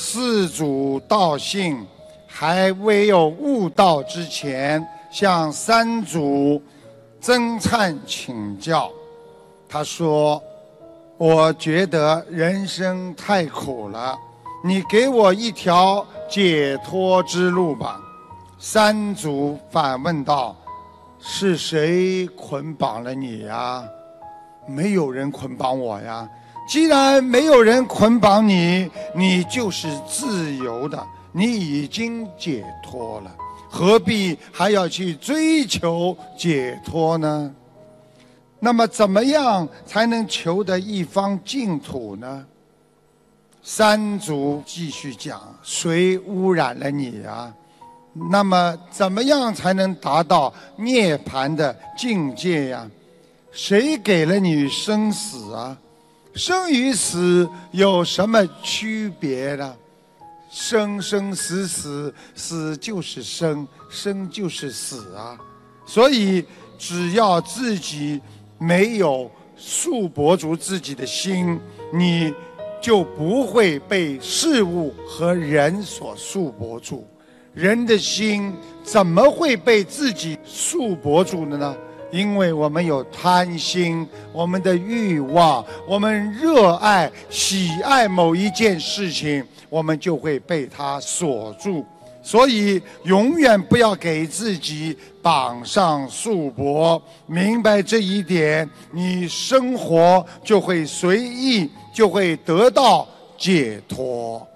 四祖道信还未有悟道之前，向三祖曾粲请教。他说：我觉得人生太苦了，你给我一条解脱之路吧。三祖反问道：是谁捆绑了你呀？没有人捆绑我呀。既然没有人捆绑你，你就是自由的，你已经解脱了，何必还要去追求解脱呢？那么怎么样才能求得一方净土呢？三祖继续讲：谁污染了你啊？那么怎么样才能达到涅槃的境界呀？谁给了你生死啊？生与死有什么区别呢？生生死死，死就是生，生就是死啊。所以只要自己没有束缚住自己的心，你就不会被事物和人所束缚住。人的心怎么会被自己束缚住的呢？因为我们有贪心，我们的欲望，我们热爱喜爱某一件事情，我们就会被它锁住。所以永远不要给自己绑上束缚，明白这一点，你生活就会随意，就会得到解脱。